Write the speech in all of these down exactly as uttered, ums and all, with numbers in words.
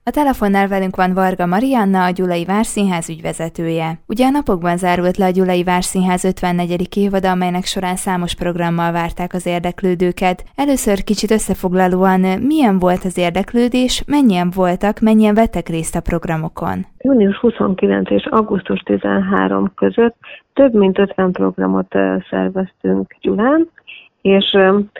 A telefonnál velünk van Varga Marianna, a Gyulai Várszínház ügyvezetője. Ugye a napokban zárult le a Gyulai Várszínház ötvennegyedik évada, amelynek során számos programmal várták az érdeklődőket. Először kicsit összefoglalóan, milyen volt az érdeklődés, mennyien voltak, mennyien vettek részt a programokon? június huszonkilencedike és augusztus tizenharmadika között több mint ötven programot szerveztünk Gyulán, és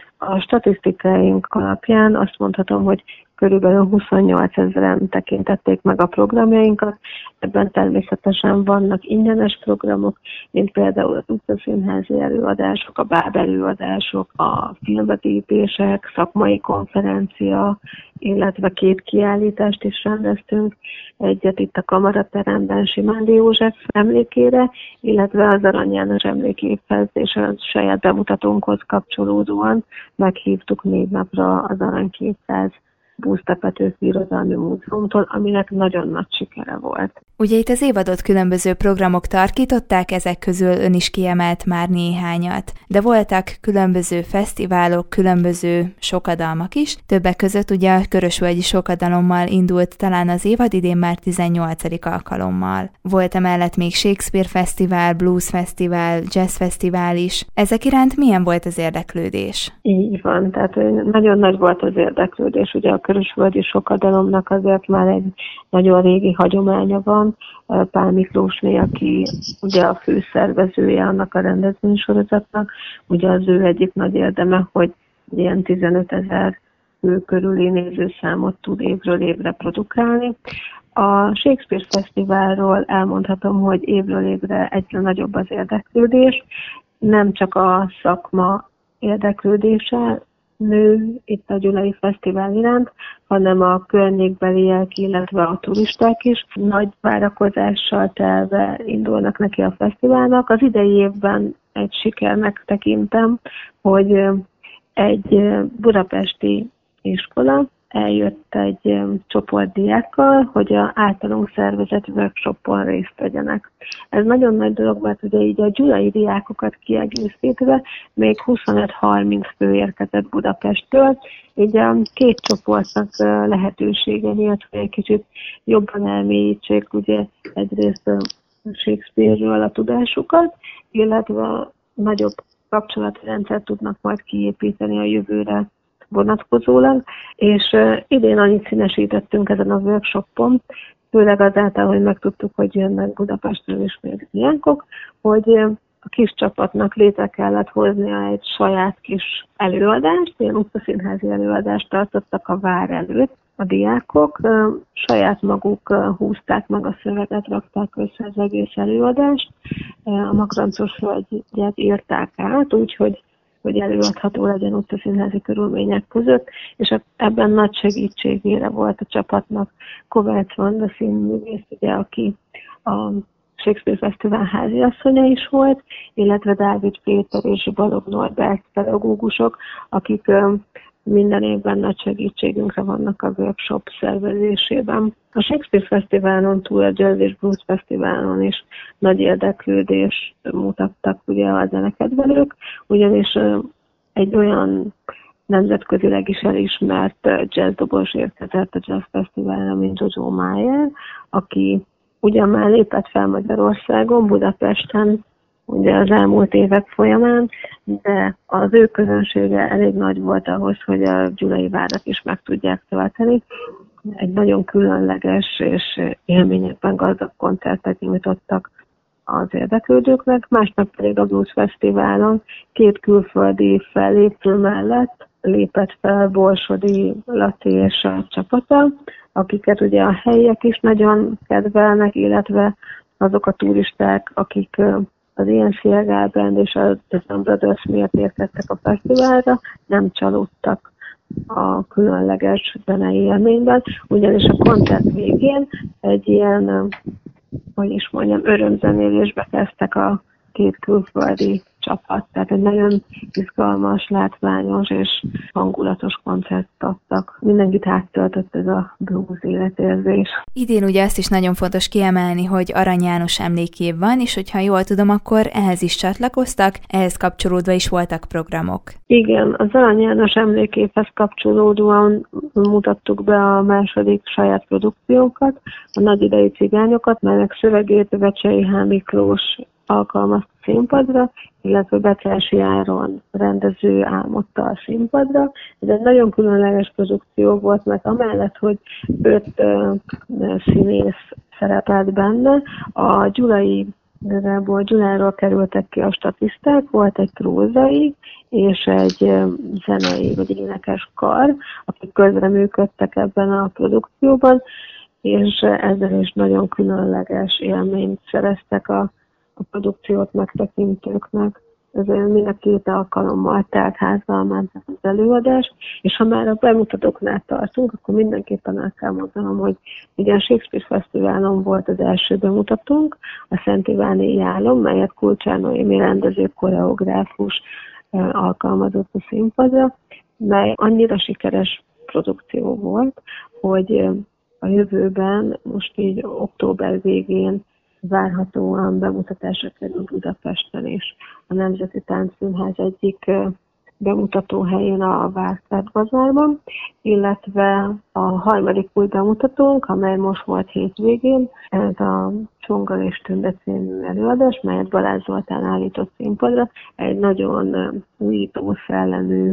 a statisztikáink alapján azt mondhatom, hogy körülbelül huszonnyolcezren tekintették meg a programjainkat. Ebben természetesen vannak ingyenes programok, mint például az utcaszínházi előadások, a báb előadások, a filmvetítések, szakmai konferencia, illetve két kiállítást is rendeztünk. Egyet itt a Kamarateremben Simándi József emlékére, illetve az Arany János emlékévhez és a saját bemutatónkhoz kapcsolódóan meghívtuk négy napra az Arany kétszáz Búzta Petőfi Irodalmi Múzeumtól, aminek nagyon nagy sikere volt. Ugye itt az évadot különböző programok tarkították, ezek közül ön is kiemelt már néhányat, de voltak különböző fesztiválok, különböző sokadalmak is, többek között ugye a Körösvölgyi Sokadalommal indult talán az évad, idén már tizennyolcadik alkalommal. Volt emellett még Shakespeare Fesztivál, Blues Fesztivál, Jazz Fesztivál is. Ezek iránt milyen volt az érdeklődés? Így van, tehát nagyon nagy volt az érdeklődés, ugye a Körösvölgyi Sokadalomnak azért már egy nagyon régi hagyománya van. Pál Miklósné, aki ugye a főszervezője annak a rendezvénysorozatnak, ugye az ő egyik nagy érdeme, hogy ilyen tizenötezer fő körüli nézőszámot tud évről évre produkálni. A Shakespeare Fesztiválról elmondhatom, hogy évről évre egyre nagyobb az érdeklődés, nem csak a szakma érdeklődése nő itt a Gyulai Fesztivál iránt, hanem a környékbeliek, illetve a turisták is nagy várakozással telve indulnak neki a fesztiválnak. Az idei évben egy sikernek tekintem, hogy egy budapesti iskola eljött egy csoport diákkal, hogy a általunk szervezett workshopon részt vegyenek. Ez nagyon nagy dolog, mert ugye így a gyulai diákokat kiegészítve még huszonöt-harminc fő érkezett Budapesttől, így a két csoportnak lehetősége nyílt, hogy egy kicsit jobban elmélyítsék ugye egyrészt Shakespeare-ről a tudásukat, illetve nagyobb kapcsolatrendszert tudnak majd kiépíteni a jövőre vonatkozólag, és uh, idén annyit színesítettünk ezen a workshopon, főleg azáltal, hogy megtudtuk, hogy jönnek Budapestről is még diákok, hogy uh, a kis csapatnak létre kellett hoznia egy saját kis előadást, ilyen utcaszínházi előadást tartottak a vár előtt. A diákok uh, saját maguk uh, húzták meg a szöveget, rakták össze az egész előadást, uh, a Makrancos Völgyet írták át, úgyhogy hogy előadható legyen utcaszínházi körülmények között, és ebben nagy segítségére volt a csapatnak Kovács Vanda színművész, ugye, aki a Shakespeare Fesztivál háziasszonya is volt, illetve Dávid Péter és Balogh Norbert pedagógusok, akik minden évben nagy segítségünkre vannak a workshop szervezésében. A Shakespeare Fesztiválon túl a Jazz és Blues Fesztiválon is nagy érdeklődést mutattak ugye a zenekedvelők, ugyanis egy olyan nemzetközileg is elismert jazzdobos érkezett a Jazz Fesztiválra, mint Jojo Mayer, aki ugyan már lépett fel Magyarországon, Budapesten, ugye az elmúlt évek folyamán, de az ő közönsége elég nagy volt ahhoz, hogy a gyulai várat is meg tudják tölteni. Egy nagyon különleges és élményekben gazdag koncertet nyújtottak az érdeklődőknek, másnap pedig a Blues Fesztiválon két külföldi fellépő mellett lépett fel Borsodi Laci és a csapata, akiket ugye a helyiek is nagyon kedvelnek, illetve azok a turisták, akik az ilyen Seattle Band és a The Brothers miatt érkeztek a fesztiválra, nem csalódtak a különleges zenei élményben, ugyanis a koncert végén egy ilyen, hogy is mondjam, örömzenélésbe kezdtek a két külföldi csapat. Tehát egy nagyon izgalmas, látványos és hangulatos koncertet adtak. Mindenkit áttöltött ez a blues életérzés. Idén ugye azt is nagyon fontos kiemelni, hogy Arany János emlékév van, és hogyha jól tudom, akkor ehhez is csatlakoztak, ehhez kapcsolódva is voltak programok. Igen, az Arany János emlékévhez kapcsolódóan mutattuk be a második saját produkciónkat, a Nagyidei cigányokat, melynek szövegét Vecsei H. Miklós alkalmazta színpadra, illetve Becelsi Áron rendező álmodta a színpadra. Ez egy nagyon különleges produkció volt, mert amellett, hogy öt uh, színész szerepelt benne, a Gyulai Igazából Gyuláról kerültek ki a statiszták, volt egy prózai és egy zenei vagy énekes kar, akik közreműködtek ebben a produkcióban, és ezzel is nagyon különleges élményt szereztek a, a produkciót megtekintőknek. Ezért mind a két alkalommal telt házzal ment az előadás, és ha már a bemutatóknál tartunk, akkor mindenképpen el kell mondanom, hogy ugye a Shakespeare Fesztiválon volt az első bemutatónk, a Szent Iváni Jálom, melyet Kulcsár Noémi rendező koreográfus alkalmazott a színpadra, mely annyira sikeres produkció volt, hogy a jövőben, most így október végén várhatóan bemutatásra kerül Budapesten is. A Nemzeti Táncszínház egyik bemutató helyén a Várszert bazárban, illetve a harmadik új bemutatónk, amely most volt hétvégén, ez a Csongor és Tünde című előadás, melyet Balázs Zoltán állított színpadra. Egy nagyon újító szellemű,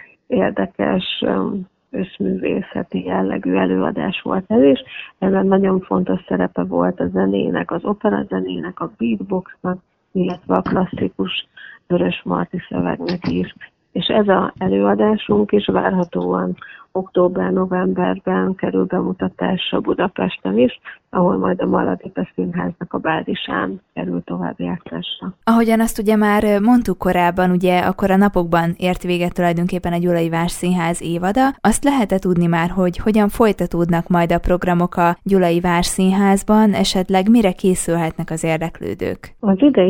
érdekes, összművészeti jellegű előadás volt ez is. Ebben nagyon fontos szerepe volt a zenének, az opera zenének, a beatboxnak, illetve a klasszikus Vörös Marti szövegnek is. És ez az előadásunk is várhatóan október-novemberben kerül bemutatásra Budapesten is, ahol majd a Maladépe Színháznak a bázisán kerül továbbjátszásra. Ahogyan azt ugye már mondtuk korábban, ugye akkor a napokban ért véget tulajdonképpen a Gyulai Várszínház évada. Azt lehet-e tudni már, hogy hogyan folytatódnak majd a programok a Gyulai Várszínházban, esetleg mire készülhetnek az érdeklődők? Az idei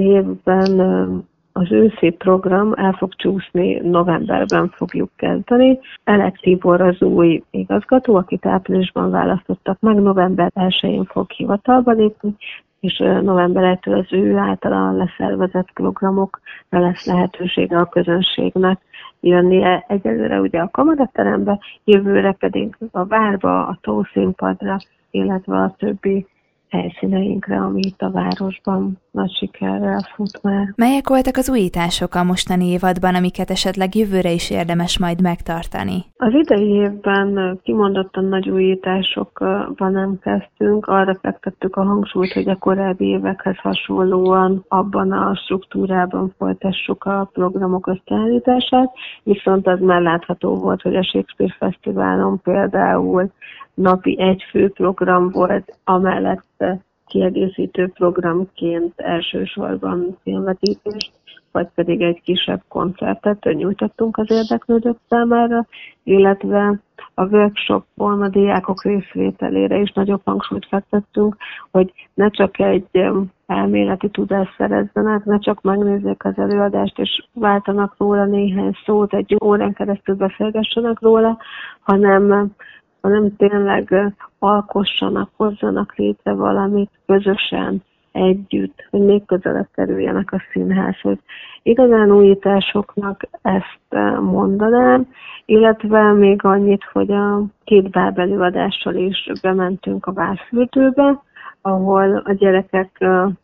évben az őszi program el fog csúszni, novemberben fogjuk kezdeni. Elek Tibor az új igazgató, akit áprilisban választottak meg, november elsején fog hivatalba lépni, és november elsejétől az ő általán leszervezett programokra lesz lehetősége a közönségnek jönnie. Egyelőre ugye a kamaraterembe, jövőre pedig a Várba, a Tószínpadra, illetve a többi helyszíneinkre, ami itt a városban nagy sikerrel fut már. Melyek voltak az újítások a mostani évadban, amiket esetleg jövőre is érdemes majd megtartani? Az idei évben kimondottan nagy újításokban nem kezdtünk, arra fektettük a hangsúlyt, hogy a korábbi évekhez hasonlóan abban a struktúrában folytassuk a programok összeállítását, viszont az már látható volt, hogy a Shakespeare Fesztiválon például napi egy fő program volt, amellett kiegészítő programként elsősorban filmvetítést, vagy pedig egy kisebb koncertet nyújtottunk az érdeklődők számára, illetve a workshopon a diákok részvételére is nagyobb hangsúlyt fektettünk, hogy ne csak egy elméleti tudást szerezzenek, ne csak megnézzék az előadást és váltanak róla néhány szót, egy órán keresztül beszélgessenek róla, hanem hanem tényleg alkossanak, hozzanak létre valamit közösen, együtt, hogy még közelebb kerüljenek a színházhoz. Igazán újításoknak ezt mondanám, illetve még annyit, hogy a két báb előadással is bementünk a Várfürdőbe, ahol a gyerekek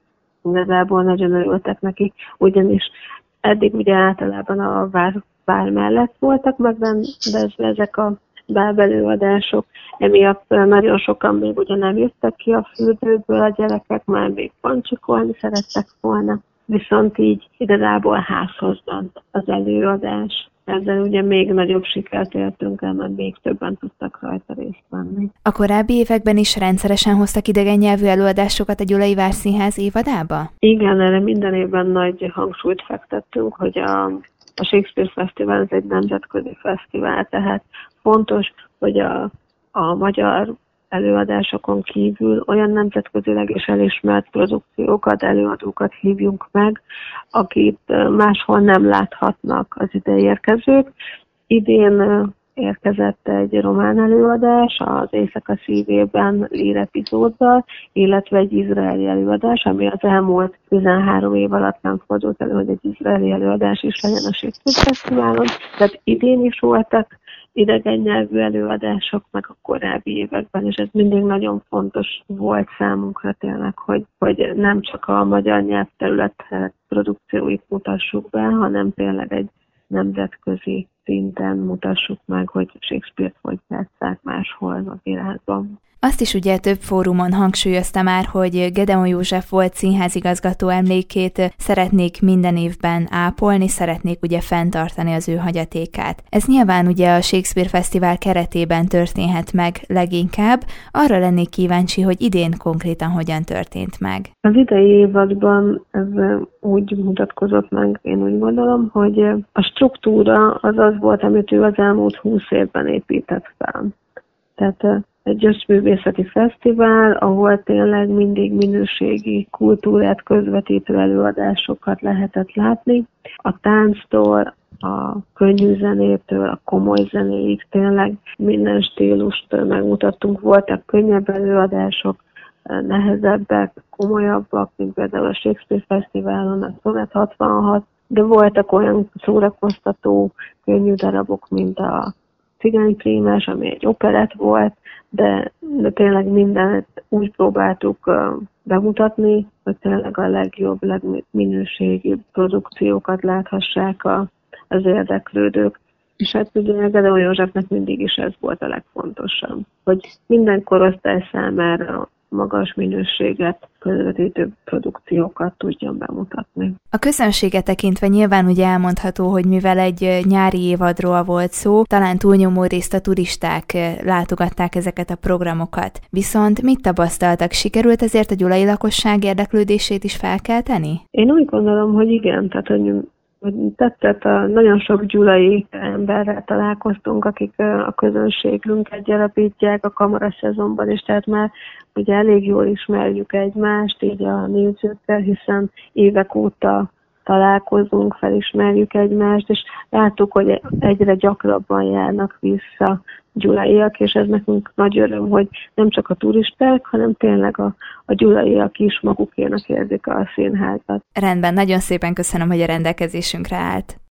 igazából nagyon örültek neki, ugyanis eddig ugye általában a vár, vár mellett voltak megrendezve ezek a bábelőadások, emiatt nagyon sokan még ugye nem jöttek ki a fürdőből, a gyerekek már még pancsikolni szerettek volna, viszont így igazából házhoz ment az előadás. Ezzel ugye még nagyobb sikert értünk el, mert még többen tudtak rajta részt venni. A korábbi években is rendszeresen hoztak idegen nyelvű előadásokat a Gyulai Várszínház évadába? Igen, erre minden évben nagy hangsúlyt fektettünk, hogy a, a Shakespeare Fesztivál ez egy nemzetközi fesztivál, tehát fontos, hogy a, a magyar előadásokon kívül olyan nemzetközileg is elismert produkciókat, előadókat hívjunk meg, akit máshol nem láthatnak az ide érkezők. Idén érkezett egy román előadás az Éjszaka szívében Lír epizóddal, illetve egy izraeli előadás, ami az elmúlt tizenhárom év alatt nem fordult elő, hogy egy izraeli előadás is legyen a Shakespeare Fesztiválon. Tehát idén is voltak idegen nyelvű előadások, meg a korábbi években, és ez mindig nagyon fontos volt számunkra tényleg, hogy, hogy nem csak a magyar nyelvterület produkcióit mutassuk be, hanem tényleg egy nemzetközi szinten mutassuk meg, hogy Shakespeare-t hogy játsszák máshol a világban. Azt is ugye több fórumon hangsúlyozta már, hogy Gedeon József volt színházigazgató emlékét szeretnék minden évben ápolni, szeretnék ugye fenntartani az ő hagyatékát. Ez nyilván ugye a Shakespeare Fesztivál keretében történhet meg leginkább. Arra lennék kíváncsi, hogy idén konkrétan hogyan történt meg. Az idei évadban ez úgy mutatkozott meg, én úgy gondolom, hogy a struktúra az az volt, amit ő az elmúlt húsz évben épített fel. Tehát egy összművészeti fesztivál, ahol tényleg mindig minőségi kultúrát közvetítő előadásokat lehetett látni. A tánctól, a könnyű zenétől, a komoly zenéig tényleg minden stílust megmutattunk. Voltak könnyebb előadások, nehezebbek, komolyabbak, mint például a Shakespeare Fesztiválon a Sonnet hatvanhat, de voltak olyan szórakoztató, könnyű darabok, mint a Cigányprímás, ami egy operett volt, de, de tényleg mindent úgy próbáltuk uh, bemutatni, hogy tényleg a legjobb, legminőségibb produkciókat láthassák a, az érdeklődők. És hát ugye Gedeon Józsefnek mindig is ez volt a legfontosabb, hogy minden korosztály számára magas minőséget közvetítő produkciókat tudjon bemutatni. A közönséget tekintve nyilván ugye elmondható, hogy mivel egy nyári évadról volt szó, talán túlnyomó részt a turisták látogatták ezeket a programokat. Viszont mit tapasztaltak? Sikerült ezért a gyulai lakosság érdeklődését is felkelteni? Én úgy gondolom, hogy igen, tehát hogy hogy tetszett, a, nagyon sok gyulai emberrel találkoztunk, akik a közönségünket gyarapítják a kamaraszezonban is, tehát már ugye elég jól ismerjük egymást, így a nézőkkel, hiszen évek óta találkozunk, felismerjük egymást, és láttuk, hogy egyre gyakrabban járnak vissza gyulaiak, és ez nekünk nagy öröm, hogy nem csak a turisták, hanem tényleg a, a gyulaiak is magukénak érzik a színházat. Rendben, nagyon szépen köszönöm, hogy a rendelkezésünkre állt.